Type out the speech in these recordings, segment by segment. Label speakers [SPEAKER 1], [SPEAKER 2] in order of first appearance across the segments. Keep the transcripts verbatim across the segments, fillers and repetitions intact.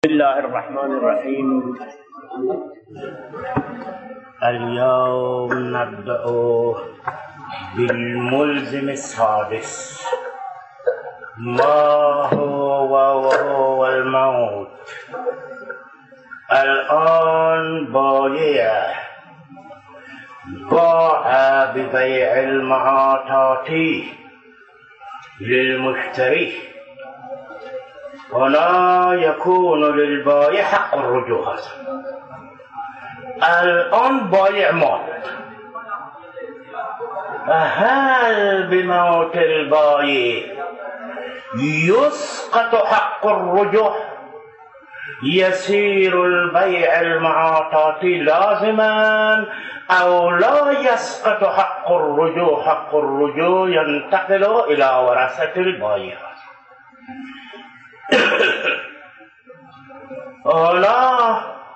[SPEAKER 1] بسم الله الرحمن الرحيم. اليوم نبدأ بالملزم السادس. ما هو وهو الموت. الآن بايع باع ببيع المعاطات للمشتري، ولا يكون للبائع حق الرجوع. الآن بائع مات، هل بموت البائع يسقط حق الرجوع؟ يصير البيع المعاطات لازما أو لا يسقط حق الرجوع؟ حق الرجوع ينتقل إلى ورثة البائع. هنا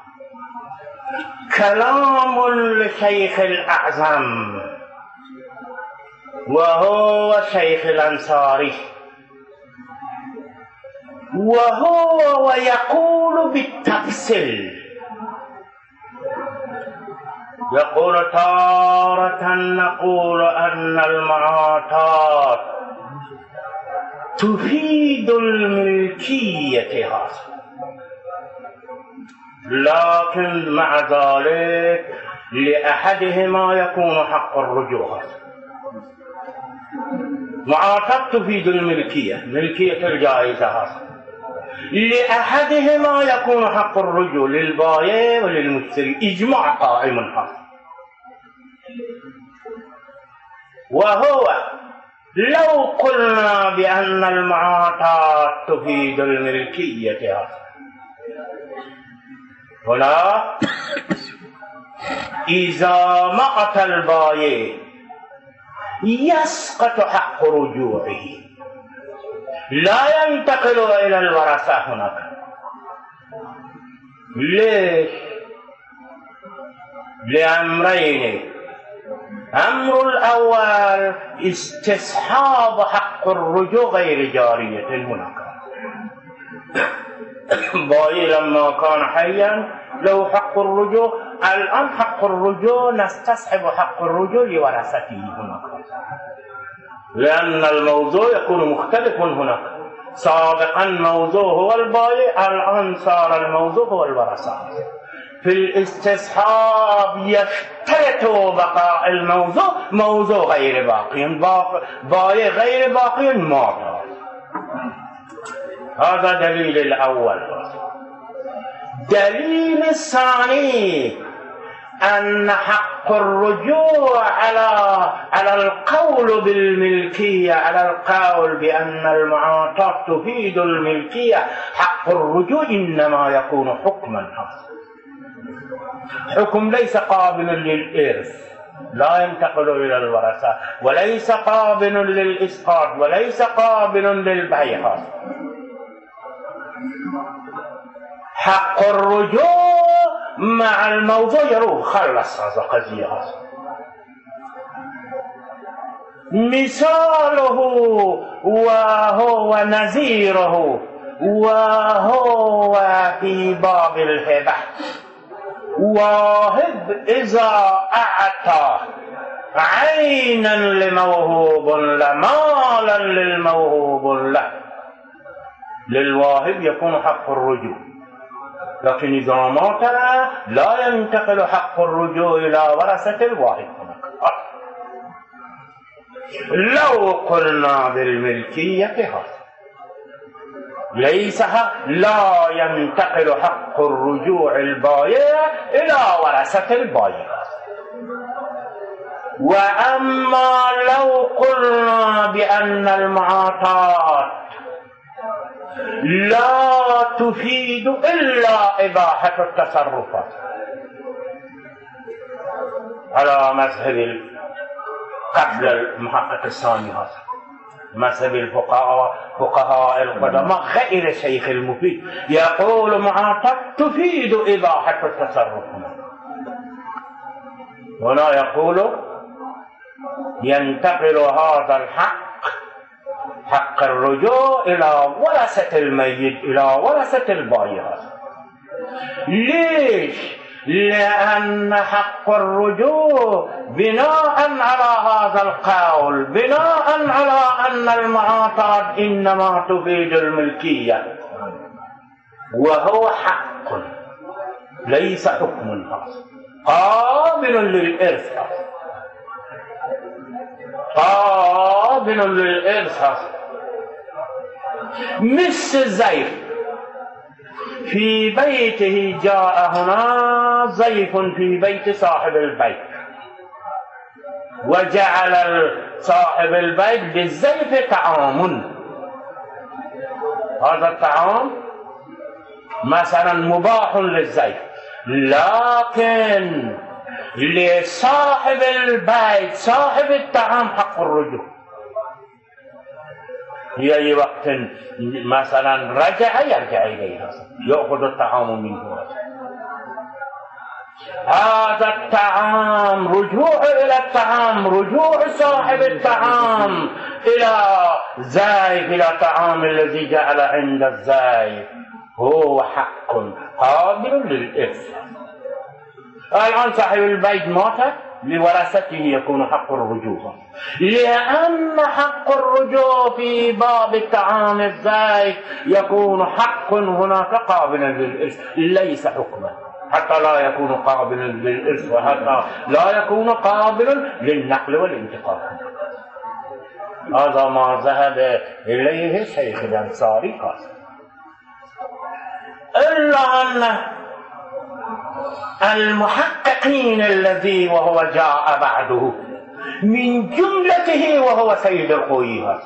[SPEAKER 1] كلام لشيخ الأعظم وهو شيخ الأنصاري، وهو ويقول بالتفصيل، يقول تارة نقول أن المعاطات تفيد الملكية هذا، لكن مع ذلك لأحدهما يكون حق الرجوع. معاطات تفيد الملكية، ملكية الجائزة هذا، لأحدهما يكون حق الرجوع للبائع وللمشتري، إجماع قائم هذا. وهو لو قلنا بأن المعاطات تفيد الملكية هنا، إذا مات البائع يسقط حق رجوعه، لا ينتقل إلى الورثة هناك. ليش؟ لأمرين. أمر الأول استصحاب حق الرجوع غير جارية هناك. بائع لما كان حيا له حق الرجوع، الآن حق الرجوع نستصحب حق الرجوع لورثته هناك، لأن الموضوع يكون مختلف هناك. سابقا الموضوع هو البائع، الآن صار الموضوع هو الورثة. في الاستصحاب يشترط بقاء الموضوع، موضوع غير باقي، بائع غير باقي مات. هذا دليل الأول. دليل الثاني أن حق الرجوع على على القول بالملكية، على القول بأن المعاطات تفيد الملكية، حق الرجوع إنما يكون حكما. حكم ليس قابل للإرث، لا ينتقل إلى الورثة، وليس قابل للإسقاط، وليس قابل للبيع. حق الرجوع مع الموضوع يروح خلص هذا قضية. مثاله وهو نظيره وهو في باب الهبة. واهب إذا أعطى عينا لموهوب له، مالا للموهوب له، للواهب يكون حق الرجوع، لكن إذا مات لا ينتقل حق الرجوع إلى ورثة الواهب. لو قلنا بالملكية هذا ليس لا ينتقل حق الرجوع البائع إلى ورثة البائع. وأما لو قلنا بأن المعاطات لا تفيد إلا إباحة التصرفات على مذهب قبل المحقق الثاني، هذا مذهب الفقهاء فقهاء القدماء غير شيخ المفيد، يقول معاطات تفيد إباحة التصرف. هنا يقول ينتقل هذا الحق حق الرجوع إلى ورثة الميت، إلى ورثة البائع. ليش؟ لأن حق الرجوع بناء على هذا القول، بناء على أن المعاطاة إنما تفيد الملكية، وهو حق ليس حكم قابل للإرث، قابل للإرث. مثل الزيف في بيته، جاء هنا زيف في بيت صاحب البيت، وجعل صاحب البيت للزيف طعام. هذا الطعام مثلا مباح للزيف، لكن لصاحب البيت صاحب الطعام حق الرجوع. في أي وقت مثلا رجع يرجع إليه، يأخذ الطعام منه. هذا الطعام رجوع إلى الطعام، رجوع صاحب الطعام إلى زيف، إلى طعام الذي جعل عند الزيف، هو حق قابل للإرث. الآن صاحب البيت مات، لورثته يكون حق الرجوع، لأن حق الرجوع في باب الطعام الزائد يكون حق هناك قابلا للإرث، ليس حكما، حتى لا يكون قابلا للإرث، وحتى لا يكون قابلا للنقل والانتقال. هذا ما ذهب إليه شيخ الأنصاري قاسم. إلا أن المحققين الذي وهو جاء بعده من جملته وهو سيد الخوئي،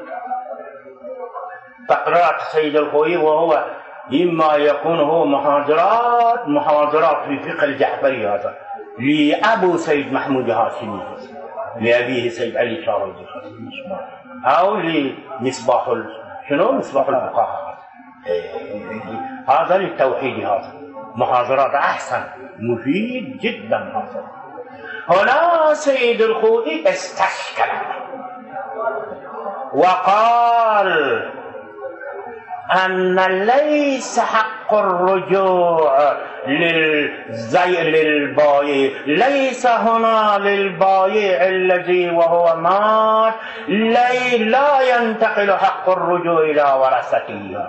[SPEAKER 1] تقريرات سيد الخوئي، وهو إما يكون هو محاضرات محاضرات في فقه الجعفري، هذا لأبو سيد محمود هاشمي، لأبيه سيد علي شارودي، أو لمصباح شنو مصباح الفقهاء، هذا للتوحيد، هذا محاضرات أحسن مفيد جدا. هذا هنا سيد الخوئي استشكل وقال أن ليس حق الرجوع للزي للبايع، ليس هنا للبايع الذي وهو مات، لي لا ينتقل حق الرجوع إلى ورثته،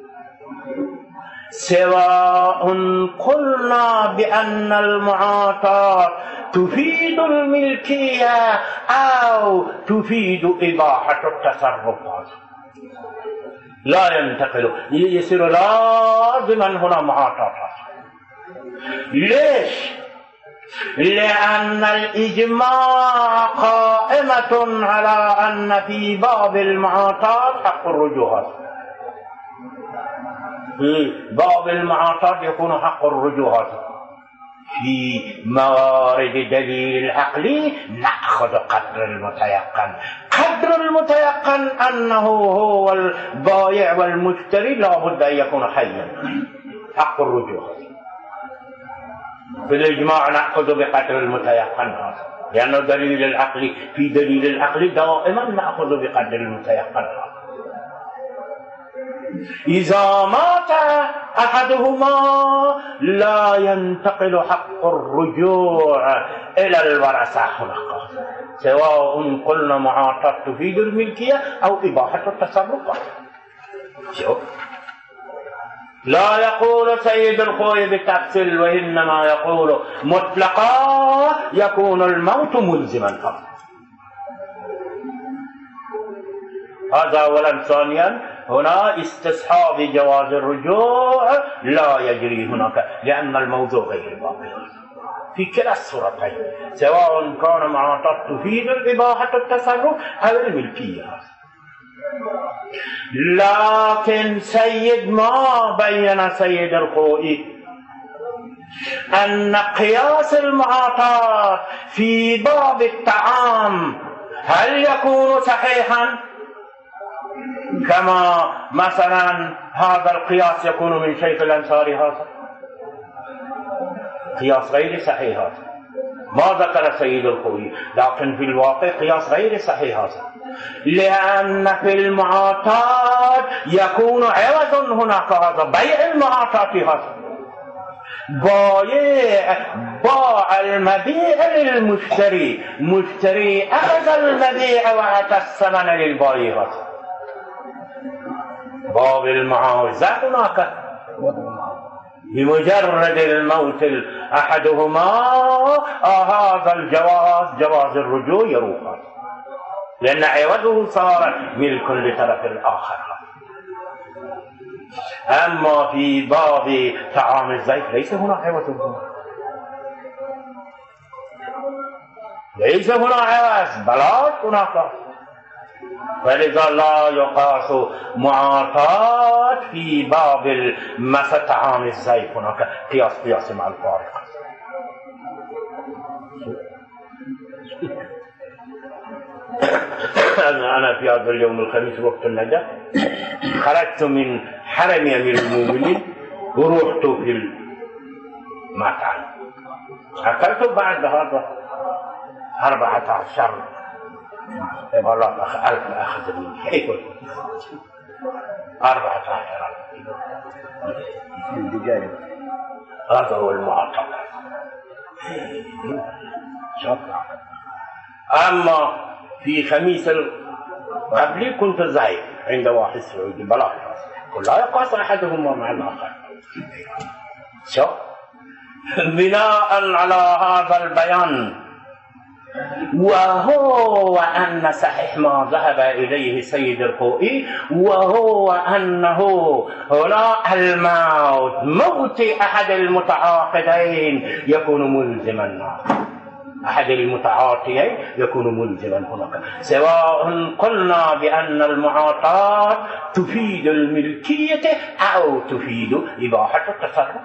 [SPEAKER 1] سواء قلنا بأن المعاطاة تفيد الملكية أو تفيد إباحة التصرفات، لا ينتقل، يصير لازما هنا معاطاة. ليش؟ لأن الإجماع قائمة على أن في باب المعاطاة حق الرجوع، في باب المعاطاة يكون حق الرجوع. في موارد دليل العقلي نأخذ قدر المتيقن، قدر المتيقن أنه هو البائع والمشتري لا بد أن يكون حيا، حق الرجوع. بالإجماع نأخذ بقدر المتيقن هذا، لأن يعني دليل العقلي في دليل العقلي دائما نأخذ بقدر المتيقن هذا. إذا مات أحدهما لا ينتقل حق الرجوع إلى الورثة هناك، سواء قلنا معاطاة تفيد الملكية أو إباحة التصرفات. شوف، لا يقول سيد الخوئي بالتفصيل، وإنما يقول مطلقا يكون الموت ملزما فقط. هذا أولا. ثانيا هنا استصحاب جواز الرجوع لا يجري هناك، لأن الموضوع غير باطل في كلا الصورتين، سواء كان معاطاة تفيد الإباحة التصرف أو الملكية. لكن سيد ما بين سيد الخوئي أن قياس المعاطاة في باب الطعام هل يكون صحيحا كما مثلا هذا القياس يكون من شيخ الأنصاري؟ هذا قياس غير صحيح، هذا ما ذكر سيد الخوئي، لكن في الواقع قياس غير صحيح هذا، لأن في المعاطاة يكون عوض هناك، هذا بيع المعاطاة هذا بایع باع المبيع للمشتري، مشتري أخذ المبيع وأعطى الثمن للبائع. باب المعاوزة هناك بمجرد الموت أحدهما هذا الجواز جواز الرجوع يروح، لأن عوضه صار ملك لطرف الآخر. أما في باب طعام الزيت ليس هناك عوض، ليس هناك عوض بلاش هناك، ولذا لا يقاس معاطات في باب مثل طعام الزيت، هناك قياس قياس مع الفارق. أنا في هذا اليوم الخميس وقت النجاة خرجت من حرم أمير المؤمنين ورحت في المطعم، أكلت بعد هذا أربعة عشر والله ألف أخذ مني أيوة أربعة عشر هذا هو المعطى. أما في خميس قبلي كنت زايد عند واحد سعودي بلا لا يقاس أحدهما مع الآخر. شو بناء على هذا البيان وهو أن صحيح ما ذهب إليه سيد الخوئي، وهو أنه هنا الموت موت أحد المتعاقدين يكون ملزما، أحد المتعاطيين يكون ملزما هناك، سواء قلنا بأن المعاطاة تفيد الملكية أو تفيد إباحة التصرف.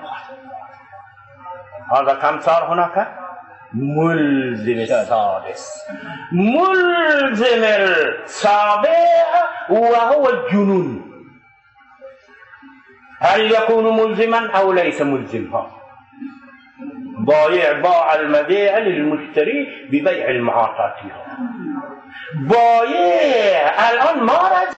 [SPEAKER 1] هذا كم صار هناك؟ ملزم السادس، ملزم السابع وهو الجنون. هل يكون ملزما أو ليس ملزما؟ بائع باع المبيع للمشتري ببيع المعاطاة. بائع الآن ما